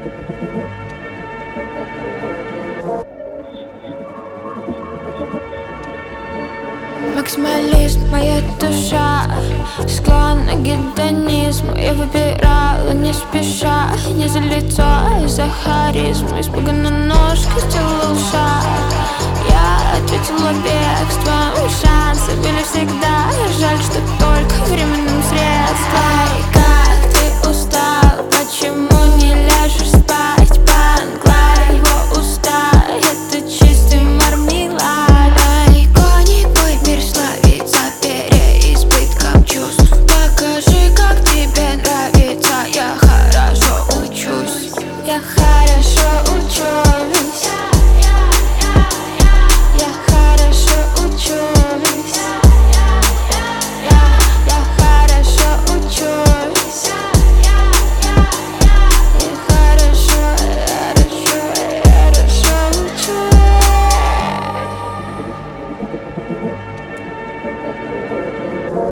Максимализм, моя душа склонна к гедонизму. Я выбирала не спеша, не за лицо, а за харизму. Испуганно ножкой сделала шаг, я ответила бегством. Шансы были всегда, жаль, что только временным средством. Ай, как ты устал, почему не ляжешь спать? Панклай, его уста, это чистый мармелад. Ай, гони бой, мир славится переизбытком чувств. Покажи, как тебе нравится, я хорошо учусь. Я хорошо учусь.